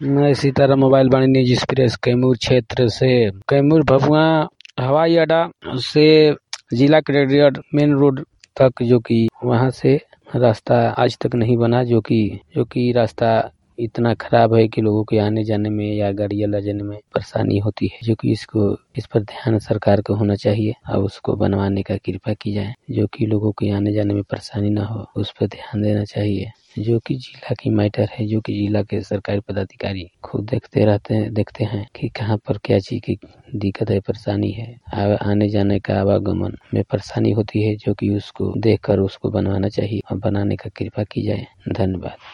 मैं सीताराम मोबाइल वाणी निजी एक्सप्रेस कैमूर क्षेत्र से कैमूर भभुआ हवाई अड्डा से जिला कैडेट मेन रोड तक, जो कि वहां से रास्ता आज तक नहीं बना, जो कि रास्ता इतना खराब है कि लोगों के आने जाने में या गाड़ियां ले जाने में परेशानी होती है, जो कि इस पर ध्यान सरकार को होना चाहिए और उसको बनवाने का कृपा की जाए, जो कि लोगों के आने जाने में परेशानी ना हो, उस पर ध्यान देना चाहिए। जो कि जिला की मैटर है, जो कि जिला के सरकारी पदाधिकारी खुद देखते हैं कि कहाँ पर क्या चीज की दिक्कत है, परेशानी है, आने जाने का आवागमन में परेशानी होती है, जो कि उसको देखकर उसको बनवाना चाहिए और बनाने का कृपा की जाए। धन्यवाद।